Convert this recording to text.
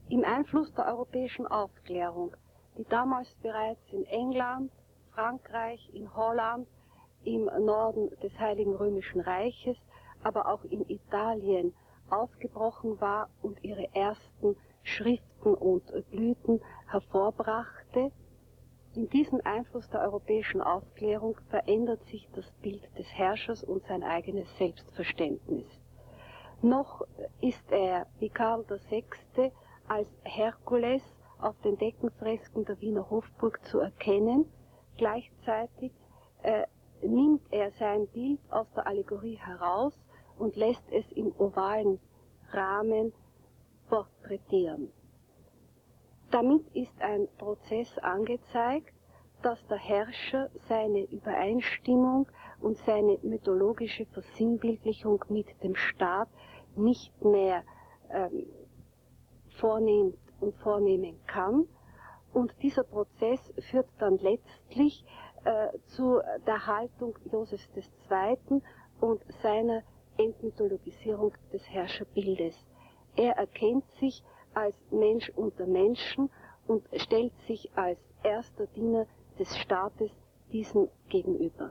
Im Einfluss der europäischen Aufklärung, die damals bereits in England, Frankreich, in Holland, im Norden des Heiligen Römischen Reiches, aber auch in Italien aufgebrochen war und ihre ersten Schriften und Blüten hervorbrachte. In diesem Einfluss der europäischen Aufklärung verändert sich das Bild des Herrschers und sein eigenes Selbstverständnis. Noch ist er, wie Karl VI., als Herkules auf den Deckenfresken der Wiener Hofburg zu erkennen. Gleichzeitig nimmt er sein Bild aus der Allegorie heraus und lässt es im ovalen Rahmen porträtieren. Damit ist ein Prozess angezeigt, dass der Herrscher seine Übereinstimmung und seine mythologische Versinnbildlichung mit dem Staat nicht mehr vornimmt und vornehmen kann. Und dieser Prozess führt dann letztlich zu der Haltung Josefs II. Und seiner Entmythologisierung des Herrscherbildes. Er erkennt sich als Mensch unter Menschen und stellt sich als erster Diener des Staates diesem gegenüber.